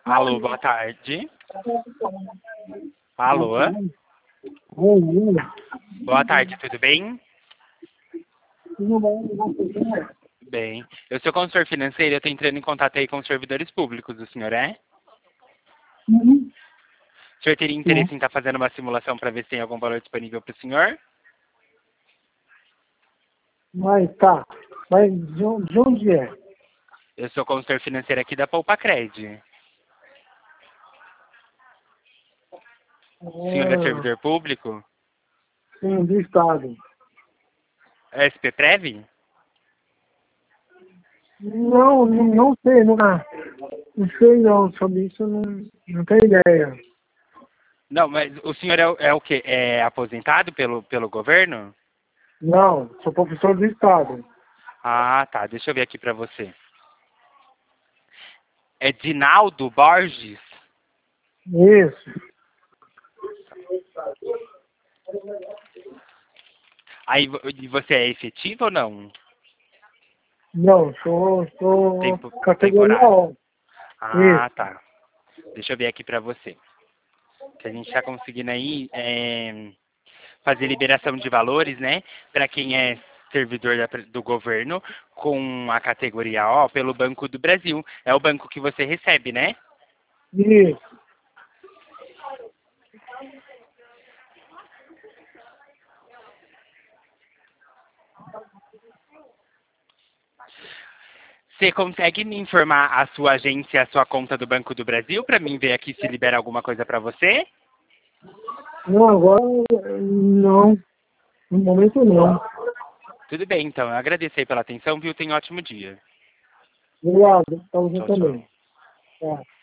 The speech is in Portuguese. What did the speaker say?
Alô, boa tarde. Alô? Oi, Boa tarde, tudo bem? tudo bem? Bem. Eu sou consultor financeiro e eu estou entrando em contato aí com os servidores públicos. O senhor é? Uhum. O senhor teria interesse em estar fazendo uma simulação para ver se tem algum valor disponível para o senhor? Mas tá. Mas de onde é? Eu sou consultor financeiro aqui da Poupa Cred. O senhor é Ah, servidor público? sim, do estado. É SPPrev? Não sei, não sei não, sobre isso eu não tenho ideia. Não, mas o senhor é o quê? É aposentado pelo governo? Não, sou professor do estado. Ah, tá. Deixa eu ver aqui para você. É Dinaldo Borges? Isso. Aí e você é efetivo ou não? Não, sou categoria Temporário. O. Ah, Isso. tá. Deixa eu ver aqui para você. Que a gente está conseguindo aí fazer liberação de valores, né? Para quem é servidor do governo com a categoria O pelo Banco do Brasil. É o banco que você recebe, né? Isso. Você consegue me informar a sua agência, a sua conta do Banco do Brasil, para mim ver aqui se libera alguma coisa para você? Não, agora não. No momento não. Tudo bem, então. Eu agradeço aí pela atenção, viu? Tenha um ótimo dia. Obrigado. Pra você Tchau, tchau. também. Tá.